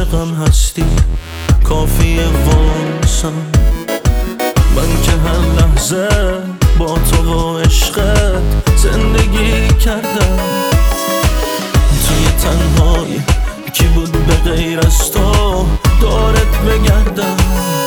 عاشقم هستی کافیه واسم، من که هر لحظه با تو و عشقت زندگی کردم. توی تنهایی کی بود به غیر از تو دارت بگردم.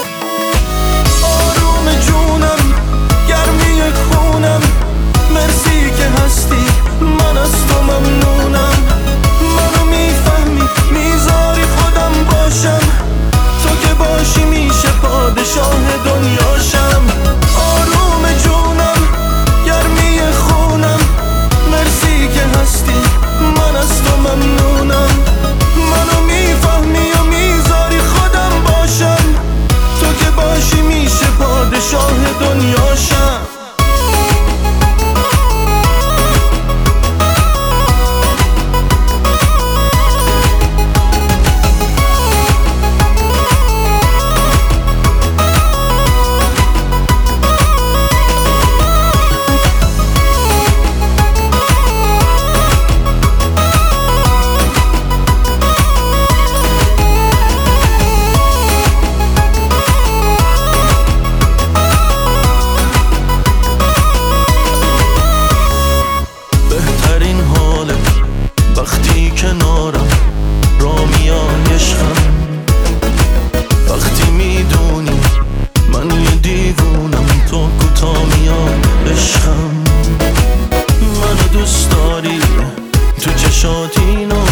آروم جونم گرمی خونم، مرسی که هستی من از تو ممنونم. منو میفهمی میذاری خودم باشم، تو که باشی میشه پادشاه دنیاشم. آروم جونم گرمی خونم، مرسی که هستی من از تو ممنونم. منو میفهمی و میذاری خودم باشم، تو که باشی میشه پادشاه دنیاشم. وقتی کنارم را میای عشقم، وقتی میدونی من یه دیوونم تو کوتا میای عشقم. منو دوست داری تو چشات اینو